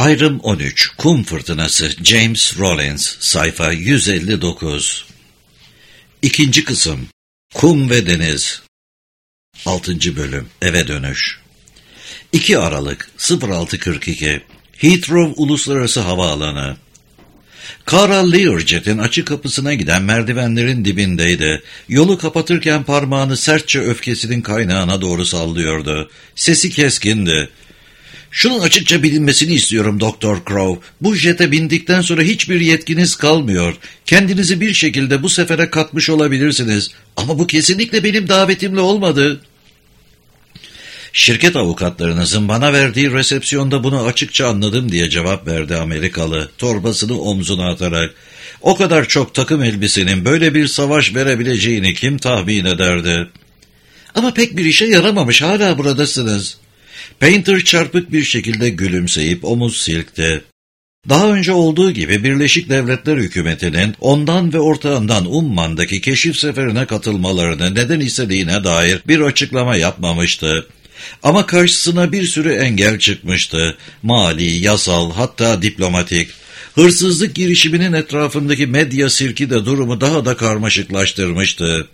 Ayrım 13. Kum Fırtınası. James Rollins. Sayfa 159. İkinci kısım. Kum ve Deniz. 6. bölüm. Eve dönüş. 2 Aralık 06:42. Heathrow Uluslararası Havaalanı. Kara Learjet'in açık kapısına giden merdivenlerin dibindeydi. Yolu kapatırken parmağını sertçe öfkesinin kaynağına doğru sallıyordu. Sesi keskindi. "Şunun açıkça bilinmesini istiyorum Doktor Crow. Bu jete bindikten sonra hiçbir yetkiniz kalmıyor. Kendinizi bir şekilde bu sefere katmış olabilirsiniz. Ama bu kesinlikle benim davetimle olmadı." "Şirket avukatlarınızın bana verdiği resepsiyonda bunu açıkça anladım," diye cevap verdi Amerikalı, torbasını omzuna atarak. "O kadar çok takım elbisenin böyle bir savaş verebileceğini kim tahmin ederdi?" "Ama pek bir işe yaramamış, hala buradasınız." Painter çarpık bir şekilde gülümseyip omuz silkti. Daha önce olduğu gibi Birleşik Devletler Hükümeti'nin ondan ve ortağından Umman'daki keşif seferine katılmalarını neden istediğine dair bir açıklama yapmamıştı. Ama karşısına bir sürü engel çıkmıştı. Mali, yasal, hatta diplomatik. Hırsızlık girişiminin etrafındaki medya sirki de durumu daha da karmaşıklaştırmıştı.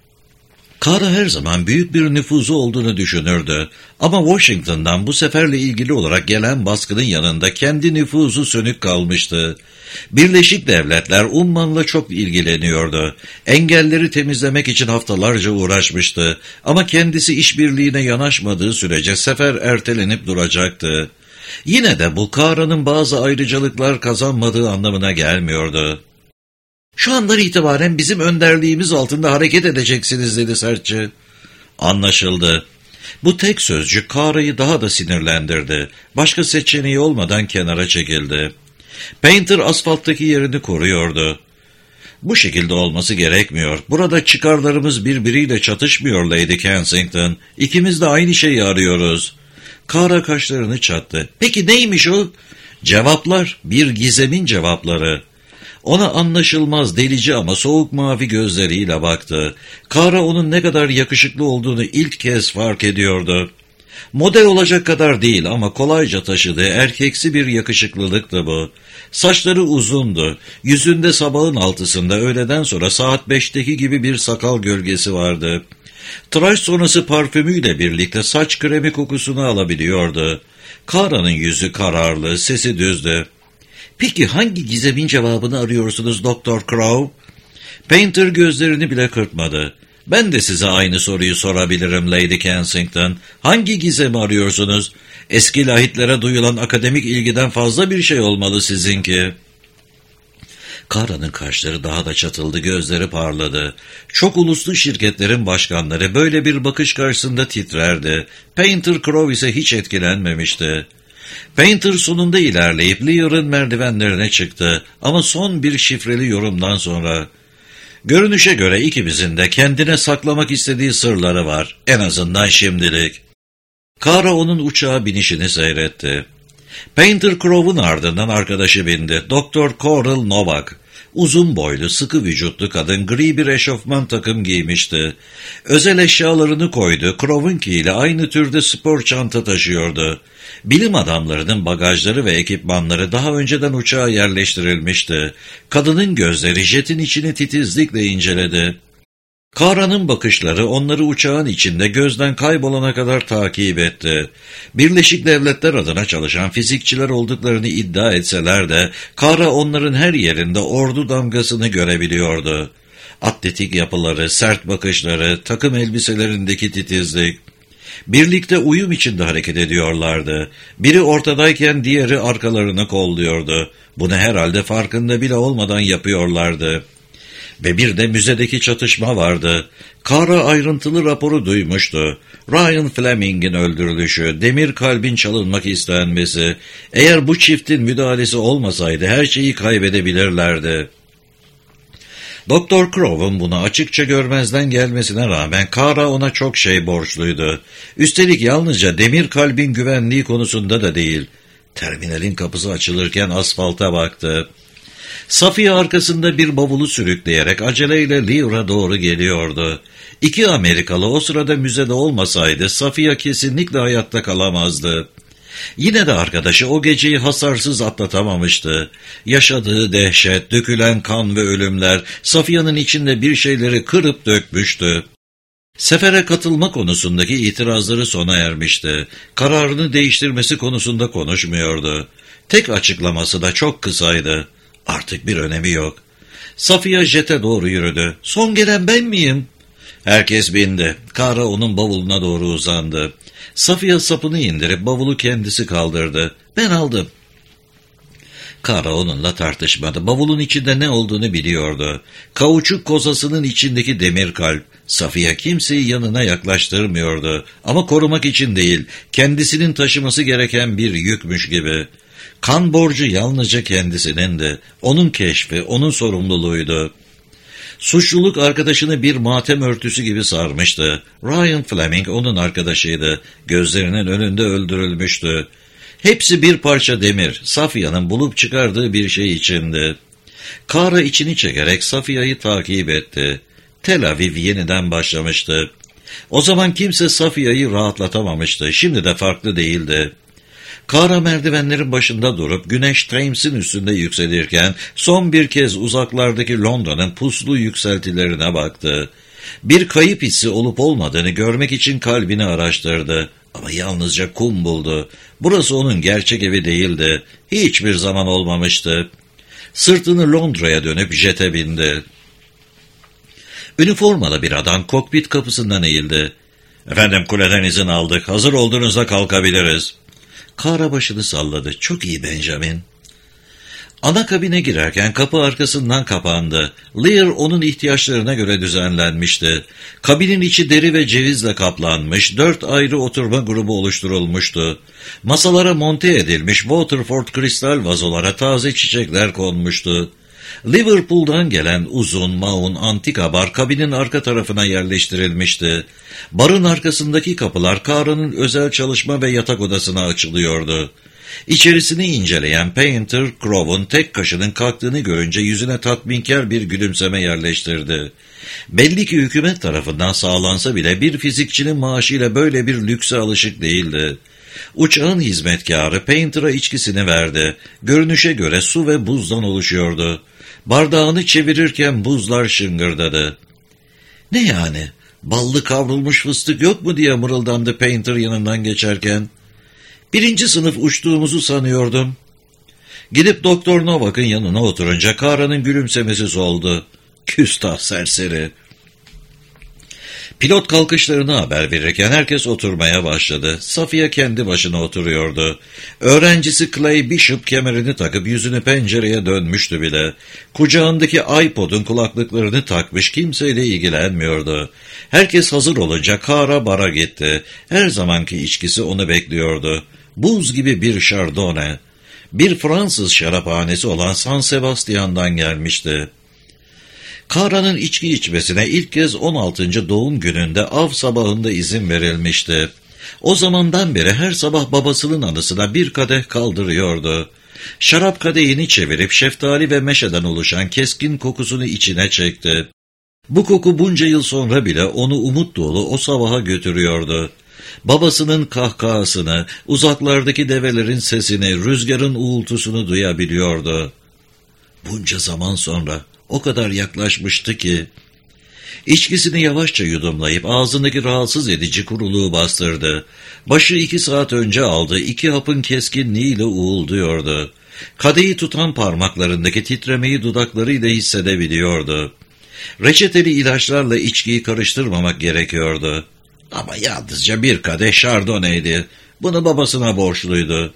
Kara her zaman büyük bir nüfuzu olduğunu düşünürdü. Ama Washington'dan bu seferle ilgili olarak gelen baskının yanında kendi nüfuzu sönük kalmıştı. Birleşik Devletler Umman'la çok ilgileniyordu. Engelleri temizlemek için haftalarca uğraşmıştı. Ama kendisi işbirliğine yanaşmadığı sürece sefer ertelenip duracaktı. Yine de bu Kara'nın bazı ayrıcalıklar kazanmadığı anlamına gelmiyordu. "Şu andan itibaren bizim önderliğimiz altında hareket edeceksiniz," dedi sertçe. Anlaşıldı. Bu tek sözcük Kara'yı daha da sinirlendirdi. Başka seçeneği olmadan kenara çekildi. Painter asfalttaki yerini koruyordu. "Bu şekilde olması gerekmiyor. Burada çıkarlarımız birbiriyle çatışmıyor Lady Kensington. İkimiz de aynı şeyi arıyoruz." Kara kaşlarını çattı. "Peki neymiş o?" "Cevaplar, bir gizemin cevapları." Ona anlaşılmaz, delici ama soğuk mavi gözleriyle baktı. Kara onun ne kadar yakışıklı olduğunu ilk kez fark ediyordu. Model olacak kadar değil ama kolayca taşıdığı erkeksi bir yakışıklılıktı bu. Saçları uzundu. Yüzünde sabahın altısında öğleden sonra saat 5'teki gibi bir sakal gölgesi vardı. Tıraş sonrası parfümüyle birlikte saç kremi kokusunu alabiliyordu. Kara'nın yüzü kararlı, sesi düzdü. "Peki hangi gizemin cevabını arıyorsunuz Doktor Crow?" Painter gözlerini bile kırpmadı. "Ben de size aynı soruyu sorabilirim Lady Kensington. Hangi gizemi arıyorsunuz? Eski lahitlere duyulan akademik ilgiden fazla bir şey olmalı sizinki." Kara'nın kaşları daha da çatıldı, gözleri parladı. Çok uluslu şirketlerin başkanları böyle bir bakış karşısında titrerdi. Painter Crow ise hiç etkilenmemişti. Painter sonunda ilerleyip Lear'ın merdivenlerine çıktı ama son bir şifreli yorumdan sonra "Görünüşe göre ikimizin de kendine saklamak istediği sırları var, en azından şimdilik." Kara onun uçağa binişini seyretti. Painter Crow'un ardından arkadaşı bindi. Doktor Coral Novak. Uzun boylu, sıkı vücutlu kadın gri bir eşofman takım giymişti. Özel eşyalarını koydu. Crow'unkiyle aynı türde spor çanta taşıyordu. Bilim adamlarının bagajları ve ekipmanları daha önceden uçağa yerleştirilmişti. Kadının gözleri jetin içini titizlikle inceledi. Kara'nın bakışları onları uçağın içinde gözden kaybolana kadar takip etti. Birleşik Devletler adına çalışan fizikçiler olduklarını iddia etseler de Kara onların her yerinde ordu damgasını görebiliyordu. Atletik yapıları, sert bakışları, takım elbiselerindeki titizlik. Birlikte uyum içinde hareket ediyorlardı. Biri ortadayken diğeri arkalarını kolluyordu. Bunu herhalde farkında bile olmadan yapıyorlardı. Ve bir de müzedeki çatışma vardı. Kara ayrıntılı raporu duymuştu. Ryan Fleming'in öldürülüşü, demir kalbin çalınmak istenmesi. Eğer bu çiftin müdahalesi olmasaydı her şeyi kaybedebilirlerdi. Doktor Crow'un bunu açıkça görmezden gelmesine rağmen Kara ona çok şey borçluydu. Üstelik yalnızca demir kalbin güvenliği konusunda da değil. Terminalin kapısı açılırken asfalta baktı. Safiye arkasında bir bavulu sürükleyerek aceleyle Lear'a doğru geliyordu. 2 Amerikalı o sırada müzede olmasaydı Safiye kesinlikle hayatta kalamazdı. Yine de arkadaşı o geceyi hasarsız atlatamamıştı. Yaşadığı dehşet, dökülen kan ve ölümler Safiya'nın içinde bir şeyleri kırıp dökmüştü. Sefere katılma konusundaki itirazları sona ermişti. Kararını değiştirmesi konusunda konuşmuyordu. Tek açıklaması da çok kısaydı. Artık bir önemi yok. Safiya jete doğru yürüdü. Son gelen ben miyim? Herkes bindi. Kara onun bavuluna doğru uzandı. Safiya sapını indirip bavulu kendisi kaldırdı. Ben aldım. Kara onunla tartışmadı. Bavulun içinde ne olduğunu biliyordu. Kauçuk kozasının içindeki demir kalp. Safiye kimseyi yanına yaklaştırmıyordu. Ama korumak için değil, kendisinin taşıması gereken bir yükmüş gibi. Kan borcu yalnızca kendisinin. Onun keşfi, onun sorumluluğuydu. Suçluluk arkadaşını bir matem örtüsü gibi sarmıştı. Ryan Fleming onun arkadaşıydı. Gözlerinin önünde öldürülmüştü. Hepsi bir parça demir, Safiya'nın bulup çıkardığı bir şey içindi. Kara içini çekerek Safiya'yı takip etti. Tel Aviv yeniden başlamıştı. O zaman kimse Safiya'yı rahatlatamamıştı. Şimdi de farklı değildi. Kara merdivenlerin başında durup güneş Thames'in üstünde yükselirken son bir kez uzaklardaki Londra'nın puslu yükseltilerine baktı. Bir kayıp hissi olup olmadığını görmek için kalbini araştırdı. Ama yalnızca kum buldu. Burası onun gerçek evi değildi. Hiçbir zaman olmamıştı. Sırtını Londra'ya dönüp jete bindi. Üniformalı bir adam kokpit kapısından eğildi. "Efendim, kuleden izin aldık. Hazır olduğunuzda kalkabiliriz." Kara başını salladı. "Çok iyi Benjamin." Ana kabine girerken kapı arkasından kapandı. Lear onun ihtiyaçlarına göre düzenlenmişti. Kabinin içi deri ve cevizle kaplanmış, 4 ayrı oturma grubu oluşturulmuştu. Masalara monte edilmiş Waterford kristal vazolara taze çiçekler konmuştu. Liverpool'dan gelen uzun, maun, antika bar kabinin arka tarafına yerleştirilmişti. Barın arkasındaki kapılar Kara'nın özel çalışma ve yatak odasına açılıyordu. İçerisini inceleyen Painter, Crowe'un tek kaşının kalktığını görünce yüzüne tatminkar bir gülümseme yerleştirdi. Belli ki hükümet tarafından sağlansa bile bir fizikçinin maaşıyla böyle bir lükse alışık değildi. Uçağın hizmetkarı Painter'a içkisini verdi. Görünüşe göre su ve buzdan oluşuyordu. Bardağını çevirirken buzlar şıngırdadı. "Ne yani? Ballı kavrulmuş fıstık yok mu?" diye mırıldandı Painter yanından geçerken. "1. sınıf uçtuğumuzu sanıyordum." Gidip Doktor Novak'ın yanına oturunca Kara'nın gülümsemesi soldu. "Küstah serseri." Pilot kalkışlarını haber verirken herkes oturmaya başladı. Safiye kendi başına oturuyordu. Öğrencisi Clay Bishop kemerini takıp yüzünü pencereye dönmüştü bile. Kucağındaki iPod'un kulaklıklarını takmış, kimseyle ilgilenmiyordu. Herkes hazır olunca Kara bara gitti. Her zamanki içkisi onu bekliyordu. Buz gibi bir Chardonnay. Bir Fransız şaraphanesi olan San Sebastian'dan gelmişti. Kara'nın içki içmesine ilk kez 16. doğum gününde av sabahında izin verilmişti. O zamandan beri her sabah babasının anısına bir kadeh kaldırıyordu. Şarap kadehini çevirip şeftali ve meşeden oluşan keskin kokusunu içine çekti. Bu koku bunca yıl sonra bile onu umut dolu o sabaha götürüyordu. Babasının kahkahasını, uzaklardaki develerin sesini, rüzgarın uğultusunu duyabiliyordu. Bunca zaman sonra o kadar yaklaşmıştı ki. İçkisini yavaşça yudumlayıp ağzındaki rahatsız edici kuruluğu bastırdı. Başı 2 saat önce aldığı 2 hapın keskinliğiyle uğulduyordu. Kadehi tutan parmaklarındaki titremeyi dudaklarıyla hissedebiliyordu. Reçeteli ilaçlarla içkiyi karıştırmamak gerekiyordu. Ama yalnızca bir kadeh Chardonnay'di. Bunu babasına borçluydu.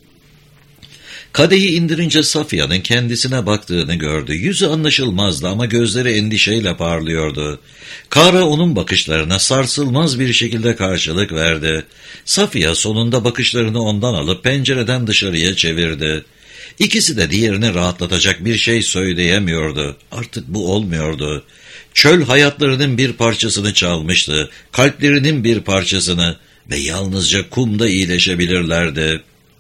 Kadehi indirince Safiya'nın kendisine baktığını gördü. Yüzü anlaşılmazdı ama gözleri endişeyle parlıyordu. Kara onun bakışlarına sarsılmaz bir şekilde karşılık verdi. Safiya sonunda bakışlarını ondan alıp pencereden dışarıya çevirdi. İkisi de diğerini rahatlatacak bir şey söyleyemiyordu. Artık bu olmuyordu. Çöl hayatlarının bir parçasını çalmıştı. Kalplerinin bir parçasını ve yalnızca kumda iyileşebilirlerdi.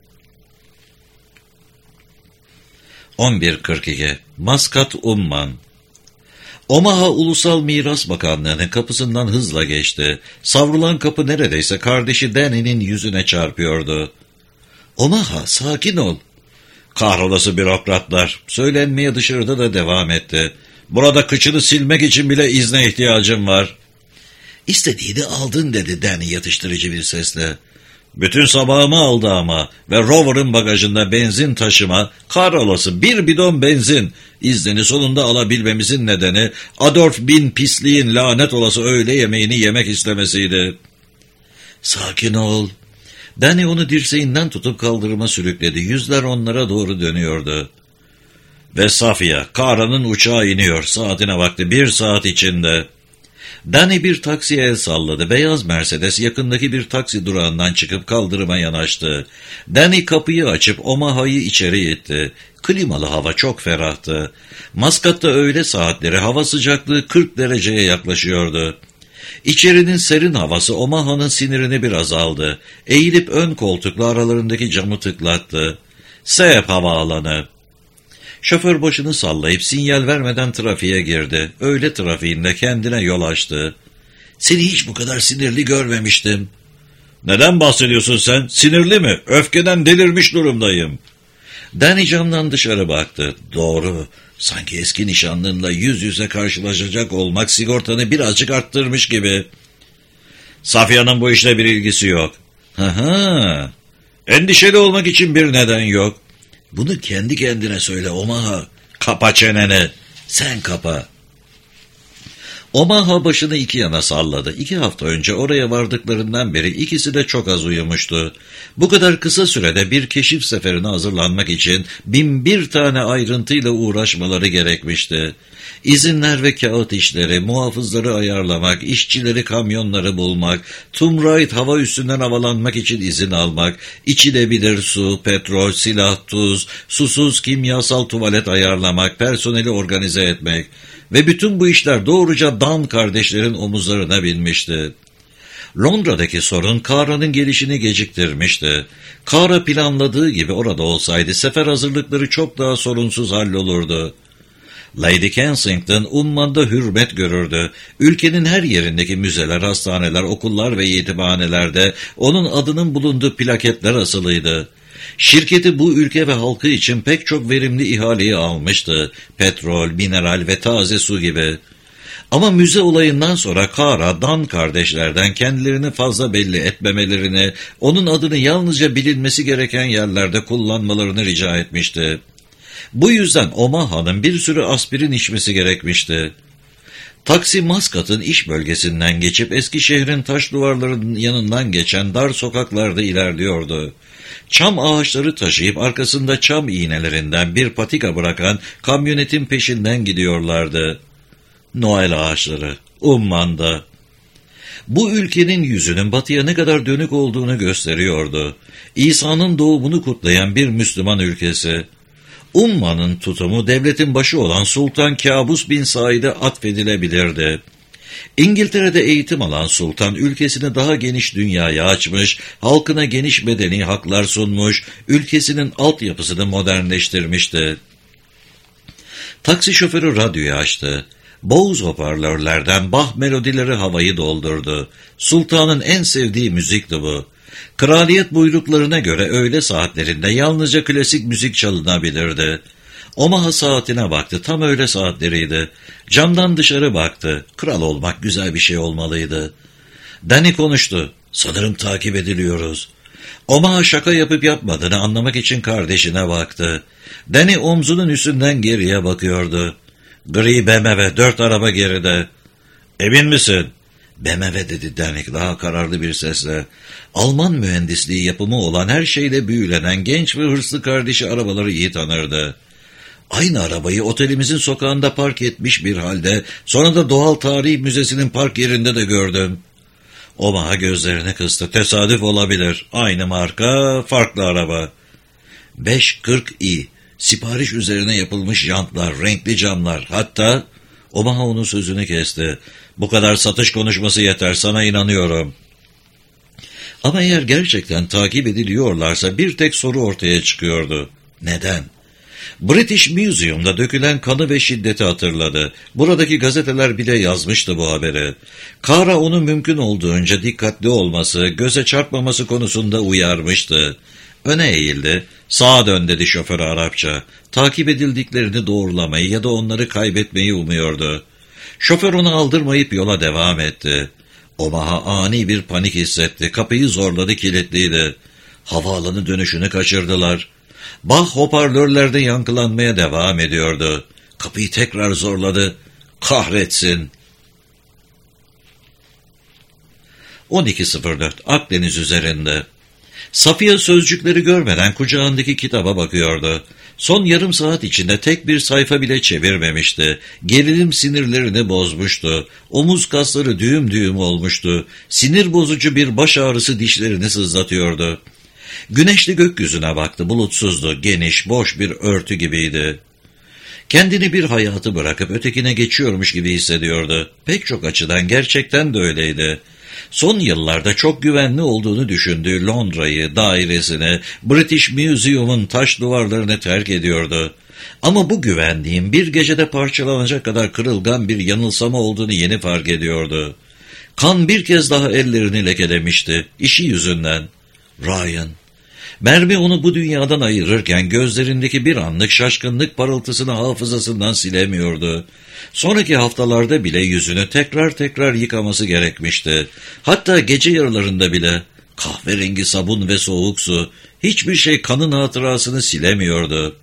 11.42 Maskat Umman. Omaha Ulusal Miras Bakanlığı'nın kapısından hızla geçti. Savrulan kapı neredeyse kardeşi Danny'nin yüzüne çarpıyordu. Omaha, sakin ol. Kahrolası bürokratlar. Söylenmeye dışarıda da devam etti. Burada kıçını silmek için bile izne ihtiyacım var. İstediğini aldın dedi Danny yatıştırıcı bir sesle. Bütün sabahımı aldı ama ve Rover'ın bagajında benzin taşıma, kahrolası bir bidon benzin. İznini sonunda alabilmemizin nedeni Adolf bin pisliğin lanet olası öğle yemeğini yemek istemesiydi. Sakin ol. Danny onu dirseğinden tutup kaldırıma sürükledi. Yüzler onlara doğru dönüyordu. Ve Safiye, Kara'nın uçağı iniyor. Saatine baktı, 1 saat içinde. Danny bir taksiye el salladı. Beyaz Mercedes yakındaki bir taksi durağından çıkıp kaldırıma yanaştı. Danny kapıyı açıp Omaha'yı içeri itti. Klimalı hava çok ferahtı. Maskat'ta öğle saatleri hava sıcaklığı 40 dereceye yaklaşıyordu. İçerinin serin havası Omaha'nın sinirini biraz aldı. Eğilip ön koltukla aralarındaki camı tıklattı. Seep havaalanı. Şoför başını sallayıp sinyal vermeden trafiğe girdi. Öğle trafiğinde kendine yol açtı. Seni hiç bu kadar sinirli görmemiştim. Neden bahsediyorsun sen? Sinirli mi? Öfkeden delirmiş durumdayım. Danny camdan dışarı baktı. Doğru. Sanki eski nişanlınla yüz yüze karşılaşacak olmak sigortanı birazcık arttırmış gibi. Safiye'nin bu işle bir ilgisi yok. Ha. Endişeli olmak için bir neden yok. Bunu kendi kendine söyle Omaha. Kapa çeneni. Sen kapa. Omaha başını iki yana salladı. 2 hafta önce oraya vardıklarından beri ikisi de çok az uyumuştu. Bu kadar kısa sürede bir keşif seferine hazırlanmak için 1001 tane ayrıntıyla uğraşmaları gerekmişti. İzinler ve kağıt işleri, muhafızları ayarlamak, işçileri, kamyonları bulmak, Tumrait hava üstünden havalanmak için izin almak, içilebilir su, petrol, silah, tuz, susuz kimyasal tuvalet ayarlamak, personeli organize etmek ve bütün bu işler doğruca Dan kardeşlerin omuzlarına binmişti. Londra'daki sorun Kara'nın gelişini geciktirmişti. Kara planladığı gibi orada olsaydı sefer hazırlıkları çok daha sorunsuz hallolurdu. Lady Kensington ummanda hürmet görürdü. Ülkenin her yerindeki müzeler, hastaneler, okullar ve yetimhanelerde onun adının bulunduğu plaketler asılıydı. Şirketi bu ülke ve halkı için pek çok verimli ihaleyi almıştı. Petrol, mineral ve taze su gibi. Ama müze olayından sonra Kara, Dan kardeşlerden kendilerini fazla belli etmemelerini, onun adını yalnızca bilinmesi gereken yerlerde kullanmalarını rica etmişti. Bu yüzden Omaha'nın bir sürü aspirin içmesi gerekmişti. Taksi Maskat'ın iş bölgesinden geçip Eskişehir'in taş duvarlarının yanından geçen dar sokaklarda ilerliyordu. Çam ağaçları taşıyıp arkasında çam iğnelerinden bir patika bırakan kamyonetin peşinden gidiyorlardı. Noel ağaçları, Umman'da. Bu ülkenin yüzünün batıya ne kadar dönük olduğunu gösteriyordu. İsa'nın doğumunu kutlayan bir Müslüman ülkesi. Umman'ın tutumu devletin başı olan Sultan Kabus bin Said'e atfedilebilirdi. İngiltere'de eğitim alan sultan ülkesini daha geniş dünyaya açmış, halkına geniş medeni haklar sunmuş, ülkesinin altyapısını modernleştirmişti. Taksi şoförü radyoyu açtı. Bose hoparlörlerden Bach melodileri havayı doldurdu. Sultanın en sevdiği müzikti bu. Kraliyet buyruklarına göre öğle saatlerinde yalnızca klasik müzik çalınabilirdi. Omaha saatine baktı, tam öğle saatleriydi. Camdan dışarı baktı. Kral olmak güzel bir şey olmalıydı. Danny konuştu. Sanırım takip ediliyoruz. Omaha şaka yapıp yapmadığını anlamak için kardeşine baktı. Danny omzunun üstünden geriye bakıyordu. Gri BMW, 4 araba geride. Emin misin? BMW dedi Danny daha kararlı bir sesle. Alman mühendisliği yapımı olan her şeyle büyülenen genç ve hırslı kardeşi arabaları iyi tanırdı. Aynı arabayı otelimizin sokağında park etmiş bir halde sonra da Doğal Tarih Müzesi'nin park yerinde de gördüm. Omaha gözlerini kıstı. Tesadüf olabilir. Aynı marka, farklı araba. 540i. Sipariş üzerine yapılmış jantlar, renkli camlar. Hatta Omaha onun sözünü kesti. Bu kadar satış konuşması yeter, sana inanıyorum. Ama eğer gerçekten takip ediliyorlarsa bir tek soru ortaya çıkıyordu. Neden? British Museum'da dökülen kanı ve şiddeti hatırladı. Buradaki gazeteler bile yazmıştı bu haberi. Kara onu mümkün olduğunca dikkatli olması, göze çarpmaması konusunda uyarmıştı. Öne eğildi. Sağa dön dedi şoför Arapça. Takip edildiklerini doğrulamayı ya da onları kaybetmeyi umuyordu. Şoför onu aldırmayıp yola devam etti. Omaha ani bir panik hissetti. Kapıyı zorladı, kilitliydi. Havaalanı dönüşünü kaçırdılar. Bah hoparlörlerde yankılanmaya devam ediyordu. Kapıyı tekrar zorladı. Kahretsin. 12.04 Akdeniz üzerinde. Safiye sözcükleri görmeden kucağındaki kitaba bakıyordu. Son yarım saat içinde tek bir sayfa bile çevirmemişti. Gerilim sinirlerini bozmuştu. Omuz kasları düğüm düğüm olmuştu. Sinir bozucu bir baş ağrısı dişlerini sızlatıyordu. Güneşli gökyüzüne baktı. Bulutsuzdu. Geniş, boş bir örtü gibiydi. Kendini bir hayatı bırakıp ötekine geçiyormuş gibi hissediyordu. Pek çok açıdan gerçekten de öyleydi. Son yıllarda çok güvenli olduğunu düşündüğü Londra'yı, dairesini, British Museum'un taş duvarlarını terk ediyordu. Ama bu güvenliğin bir gecede parçalanacak kadar kırılgan bir yanılsama olduğunu yeni fark ediyordu. Kan bir kez daha ellerini lekelemişti, işi yüzünden. Ryan. Mermi onu bu dünyadan ayırırken gözlerindeki bir anlık şaşkınlık parıltısını hafızasından silemiyordu. Sonraki haftalarda bile yüzünü tekrar yıkaması gerekmişti. Hatta gece yarılarında bile kahverengi sabun ve soğuk su, hiçbir şey kanın hatırasını silemiyordu.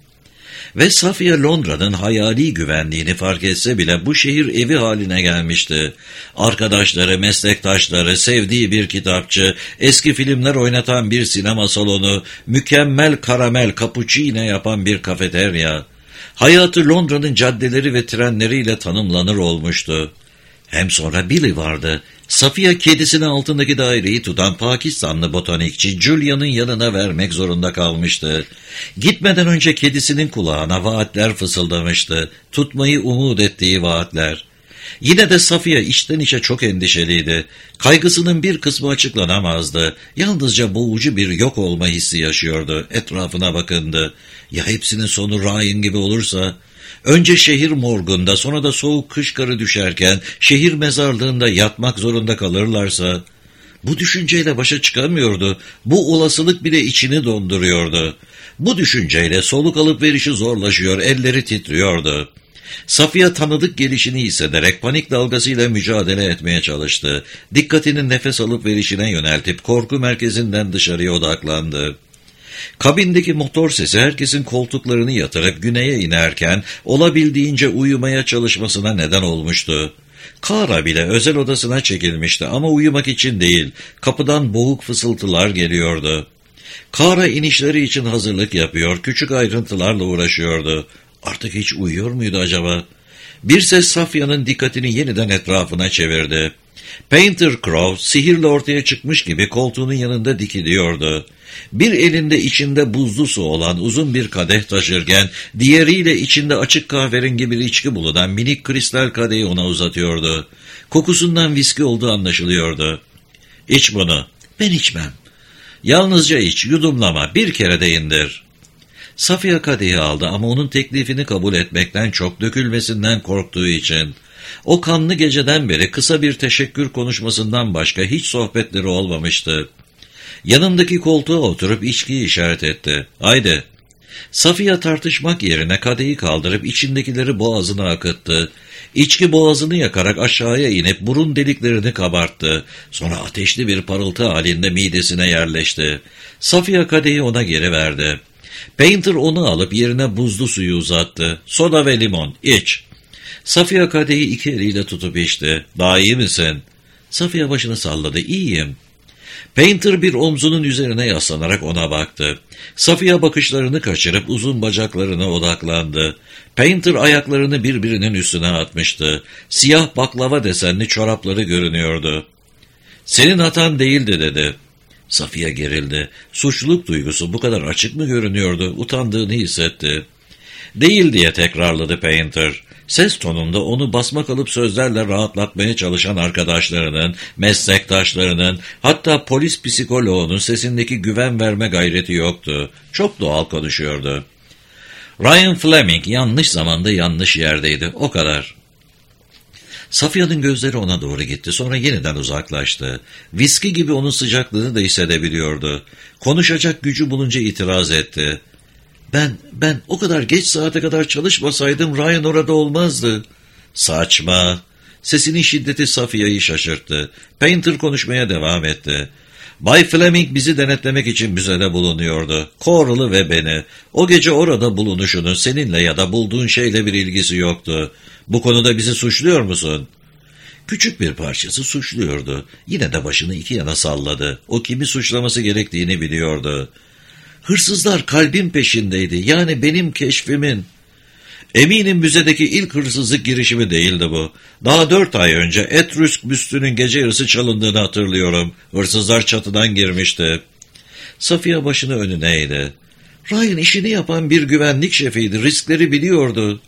Ve Safiye Londra'nın hayali güvenliğini fark etse bile bu şehir evi haline gelmişti. Arkadaşları, meslektaşları, sevdiği bir kitapçı, eski filmler oynatan bir sinema salonu, mükemmel karamel cappuccino yapan bir kafeterya. Hayatı Londra'nın caddeleri ve trenleriyle tanımlanır olmuştu. Hem sonra Billy vardı. Safiye kedisinin altındaki daireyi tutan Pakistanlı botanikçi Julia'nın yanına vermek zorunda kalmıştı. Gitmeden önce kedisinin kulağına vaatler fısıldamıştı. Tutmayı umut ettiği vaatler. Yine de Safiye içten içe çok endişeliydi. Kaygısının bir kısmı açıklanamazdı. Yalnızca boğucu bir yok olma hissi yaşıyordu. Etrafına bakındı. Ya hepsinin sonu Ryan gibi olursa? Önce şehir morgunda, sonra da soğuk kış karı düşerken şehir mezarlığında yatmak zorunda kalırlarsa? Bu düşünceyle başa çıkamıyordu. Bu olasılık bile içini donduruyordu. Bu düşünceyle soluk alıp verişi zorlaşıyor, elleri titriyordu. Safiye tanıdık gelişini hissederek panik dalgasıyla mücadele etmeye çalıştı. Dikkatini nefes alıp verişine yöneltip korku merkezinden dışarıya odaklandı. Kabindeki motor sesi herkesin koltuklarını yatırıp güneye inerken olabildiğince uyumaya çalışmasına neden olmuştu. Kara bile özel odasına çekilmişti ama uyumak için değil, kapıdan boğuk fısıltılar geliyordu. Kara inişleri için hazırlık yapıyor, küçük ayrıntılarla uğraşıyordu. Artık hiç uyuyor muydu acaba? Bir ses Safya'nın dikkatini yeniden etrafına çevirdi. Painter Crow sihirle ortaya çıkmış gibi koltuğunun yanında dikiliyordu. Bir elinde içinde buzlu su olan uzun bir kadeh taşırken, diğeriyle içinde açık kahverengi bir içki bulunan minik kristal kadehi ona uzatıyordu. Kokusundan viski olduğu anlaşılıyordu. "İç bunu." "Ben içmem." "Yalnızca iç, yudumlama, bir kere de indir." Safiye kadehi aldı ama onun teklifini kabul etmekten çok dökülmesinden korktuğu için. O kanlı geceden beri kısa bir teşekkür konuşmasından başka hiç sohbetleri olmamıştı. Yanındaki koltuğa oturup içkiyi işaret etti. "Haydi." Safiye tartışmak yerine kadehi kaldırıp içindekileri boğazına akıttı. İçki boğazını yakarak aşağıya inip burun deliklerini kabarttı. Sonra ateşli bir parıltı halinde midesine yerleşti. Safiye kadehi ona geri verdi. Painter onu alıp yerine buzlu suyu uzattı. "Soda ve limon, iç." Safiye kadehi iki eliyle tutup içti. "Daha iyi misin?" Safiye başını salladı. "İyiyim." Painter bir omzunun üzerine yaslanarak ona baktı. Safiye bakışlarını kaçırıp uzun bacaklarına odaklandı. Painter ayaklarını birbirinin üstüne atmıştı. Siyah baklava desenli çorapları görünüyordu. "Senin hatan değildi," dedi. Safiye gerildi. Suçluluk duygusu bu kadar açık mı görünüyordu? Utandığını hissetti. "Değil," diye tekrarladı Painter. Ses tonunda onu basmak alıp sözlerle rahatlatmaya çalışan arkadaşlarının, meslektaşlarının, hatta polis psikoloğunun sesindeki güven verme gayreti yoktu. Çok doğal konuşuyordu. Ryan Fleming yanlış zamanda yanlış yerdeydi, o kadar. Safiye'nin gözleri ona doğru gitti, sonra yeniden uzaklaştı. Viski gibi onun sıcaklığını da hissedebiliyordu. Konuşacak gücü bulunca itiraz etti. Ben o kadar geç saate kadar çalışmasaydım Ryan orada olmazdı. Saçma. Sesinin şiddeti Safiye'yi şaşırttı. Painter konuşmaya devam etti. Bay Fleming bizi denetlemek için müzede bulunuyordu. Coral'ı ve beni. O gece orada bulunuşunun seninle ya da bulduğun şeyle bir ilgisi yoktu. Bu konuda bizi suçluyor musun? Küçük bir parçası suçluyordu. Yine de başını iki yana salladı. O kimi suçlaması gerektiğini biliyordu. Hırsızlar kalbin peşindeydi. Yani benim keşfimin. Eminim müzedeki ilk hırsızlık girişimi değildi bu. Daha 4 ay önce Etrüsk büstünün gece yarısı çalındığını hatırlıyorum. Hırsızlar çatıdan girmişti. Safiye başını önüne eğdi. Ryan işini yapan bir güvenlik şefiydi. Riskleri biliyordu.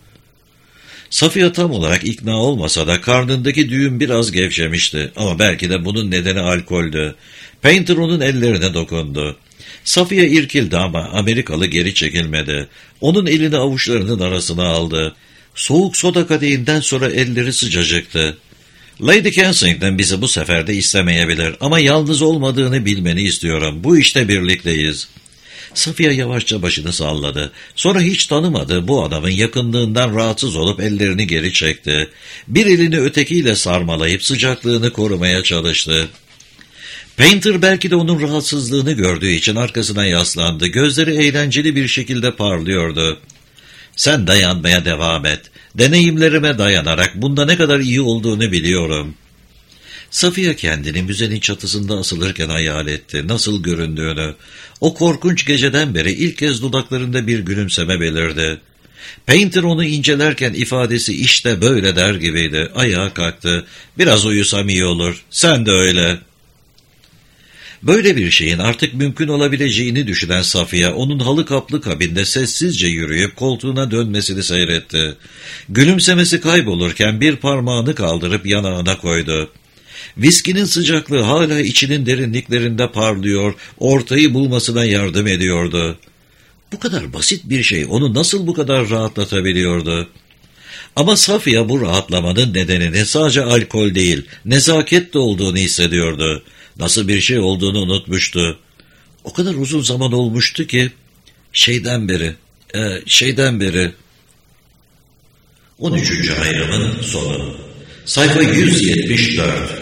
Safiye tam olarak ikna olmasa da karnındaki düğüm biraz gevşemişti. Ama belki de bunun nedeni alkoldü. Painter onun ellerine dokundu. Safiye irkildi ama Amerikalı geri çekilmedi. Onun elini avuçlarının arasına aldı. Soğuk soda kadehinden sonra elleri sıcacıktı. Lady Kensington bizi bu sefer de istemeyebilir ama yalnız olmadığını bilmeni istiyorum. Bu işte birlikteyiz. Safiye yavaşça başını salladı. Sonra hiç tanımadığı bu adamın yakınlığından rahatsız olup ellerini geri çekti. Bir elini ötekiyle sarmalayıp sıcaklığını korumaya çalıştı. Painter belki de onun rahatsızlığını gördüğü için arkasına yaslandı. Gözleri eğlenceli bir şekilde parlıyordu. Sen dayanmaya devam et. Deneyimlerime dayanarak bunda ne kadar iyi olduğunu biliyorum. Safiye kendini müzenin çatısında asılırken hayal etti. Nasıl göründüğünü. O korkunç geceden beri ilk kez dudaklarında bir gülümseme belirdi. Painter onu incelerken ifadesi işte böyle der gibiydi. Ayağa kalktı. Biraz uyusam iyi olur. Sen de öyle. Böyle bir şeyin artık mümkün olabileceğini düşünen Safiye, onun halı kaplı kabinde sessizce yürüyüp koltuğuna dönmesini seyretti. Gülümsemesi kaybolurken bir parmağını kaldırıp yanağına koydu. Viskinin sıcaklığı hala içinin derinliklerinde parlıyor, ortayı bulmasına yardım ediyordu. Bu kadar basit bir şey onu nasıl bu kadar rahatlatabiliyordu? Ama Safiye bu rahatlamanın nedeninin sadece alkol değil, nezaket de olduğunu hissediyordu. Nasıl bir şey olduğunu unutmuştu. O kadar uzun zaman olmuştu ki, şeyden beri. 13. ayrımın sonu. Sayfa 174.